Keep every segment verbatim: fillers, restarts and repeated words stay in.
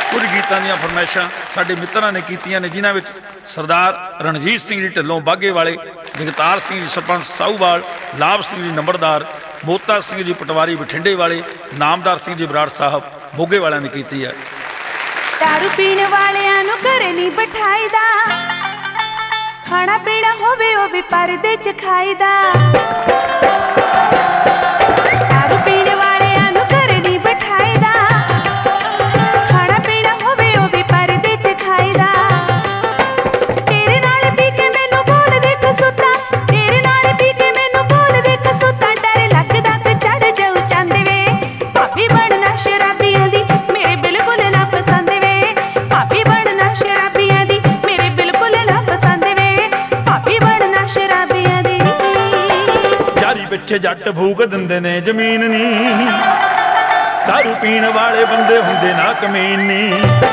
कुछ गीतां दीयां फरमाइशां साडे मित्रां ने कीतियां ने, जिन्हां विच सरदार रणजीत सिंह जी ढिल्लों बागे वाले, जगतार सिंह जी सरपंच साहूवाल, लाभ सिंह जी नंबरदार, मोता सिंह जी पटवारी बठिंडे वाले, नामदार सिंह जी बराड़ साहब मोगे वालियां ने कीती है। दारू पीण वालियां नूं घरे नहीं बिठाईदा, खाना पीना होवे ओ भी परदे च खाईदा। दारू पीण वालियां नूं घरे नहीं बिठाईदा, खाना पीना होवे ओ भी परदे च खाईदा। तेरे नाल पी के मैनूं बोल दे कसूता, तेरे नाल पी के मैनूं बोल दे कसूता, डर लगदा ते चढ़ जाऊं चंद वे। भाभी बनना शराबियां दी मेरे बिल्कुल ना पसंद वे, भाभी बनना शराबियां दी मेरे बिल्कुल ना पसंद वे, भाभी बनना शराबियां दी। यारी पिछे जट फूक दिंदे ने जमीन नी, दारू पीण वाले बंदे हुंदे ना कमीन नी।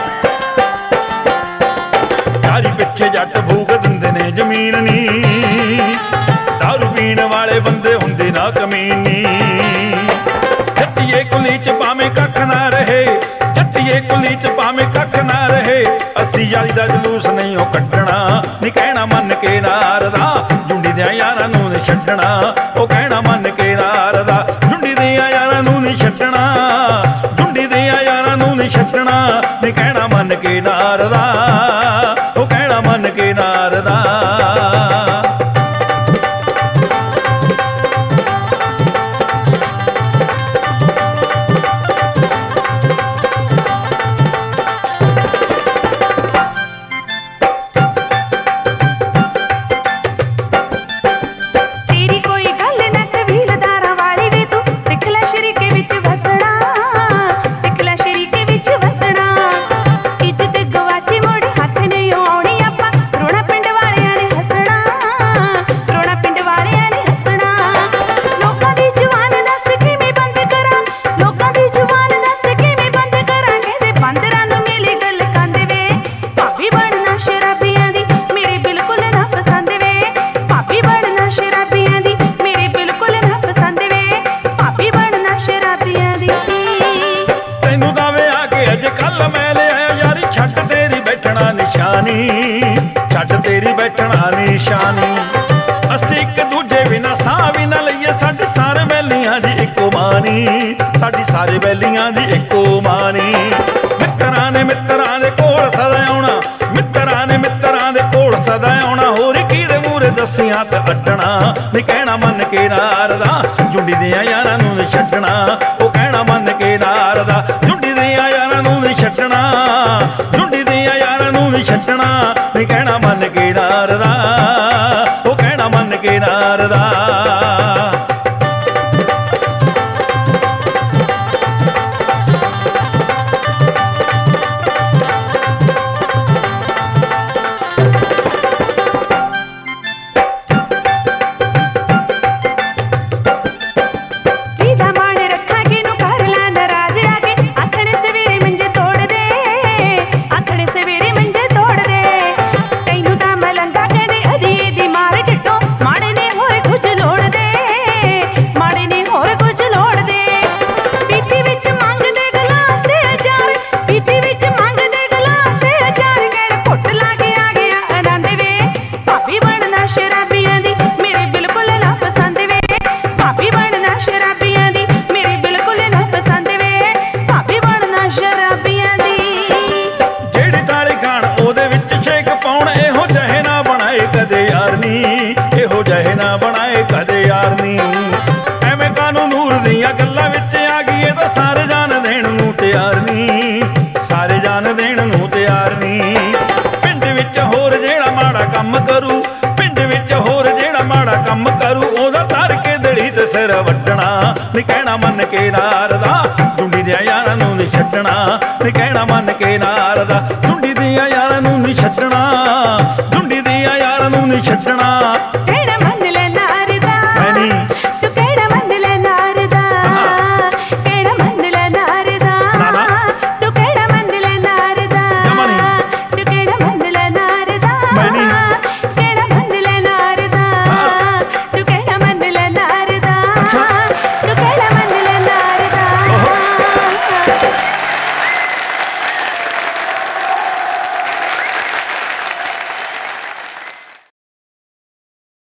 यारी पिछे जट फूक दिंदे ने जमीन नी, दारू पीण वाले बंदे हुंदे ना कमीन नी। जट्टीए कुली च भावें कख ना रहे, जट्टीए कुली च भावें कख ना रहे, अस्सी यारी दा जलूस नहीं ओ कट्टना, नी कहना मन के नारदा, जुंडी दियां यारां नूं नी छड्डना, ओ कहना मन के नारदा, जुंडी दियां यारां नूं नी छड्डना, जुंडी दियां यारां नूं नी छड्डना, नी कहना मन के नारदा, ओ कहना मन के नारदा। तेरी कोई गल ना कबीलदारां वाली वे, तू सिख लै शरीके विच वसना, सिख लै शरीके विच वसना। इज्जत गवाची मुड़ हथ नहीं आउणी, आपां रोना पिंड वालियां ने हसना, रोना पिंड वालियां ने हसना। लोकां दी जुबान दस किवें बंद करां, लोकां दी जुबान दस किवें बंद करां, कहदे बंदरां नूं मिली गल कंद वे। भाभी बनना शराबियां दी मेरे बिल्कुल ना पसंद वे, भाभी बनना शराबियां दी मेरे बिल्कुल ना पसंद वे, भाभी बनना शराबियां दी। तैनू दावे आके अज कल मैं लिया यारी, छट तेरी बैठना निशानी, छट तेरी बैठना निशानी। असीं एक दूजे बिना साह भी ना लईए, साडी सारे बैलियां दी इको मानी, साडी सारे बैलियां दी इको मानी। मित्तरां ने मित्तरां दे कोल सदा आउणा, मित्तरां ने मित्तरां दे कोल सदा आउणा, होर किहदे मूहरे दसियां ते अड्डना, नी कहना मन के नारदा, जुंडी दियां यारां नूं नी छड्डना, ओ कहना मन के नारदा, जुंडी दियां यारां नूं नी छड्डना, जुंडी दियां यारां नूं नी छड्डना, नी कहना मन के नारदा, ओ कहना मन के नारदा। वीदा माण रखा किनू कर ला नाराज आके, आखणे सवेरे मंजे तोड़ दे, आखणे सवेरे मंजे तोड़ दे। तैनू तां मलंगा कहंदे अधीए दी मार ढिड्डो, माड़े ने होर कुछ लोड़ दे, माड़े ने होर कुछ लोड़ दे। पीती विच मंगदे गलास ते अचार, पीती विच मंगदे गलास ते अचार, कहण घुੱਟ ला के आ गया आनंद वे। भाभी बनना शराबियां दी मेरे बिल्कुल ना पसंद वे, भाभी बनना शराबियां दी मेरे बिल्कुल ना पसंद वे, भाभी बनना शराबियां दी। जेड़ी ताली खान ओदे विच शेक पाउण, एहो जहे ना बनाए कदे यार नी, एहो जहे ना बनाए कदे यार नी। एवें कानू नूर दियां गल्लां विच आ गई, तां सारे जान देण नूं तैयार नी, सारे जान देण नूं तैयार नी। पिंड विच होर जेड़ा माड़ा कम करू, पिंड विच होर जेड़ा माड़ा कम करू, ओदा धर के दड़ी ते सिर वड्डना, नी कहना मन के नारदा, जुंडी दियां यारां नूं नी छड्डना, नी कहना मन के नारदा, जुंडी दियां यारां नूं नी छड्डना, जुंडी दियां यारां नूं नी छड्डना।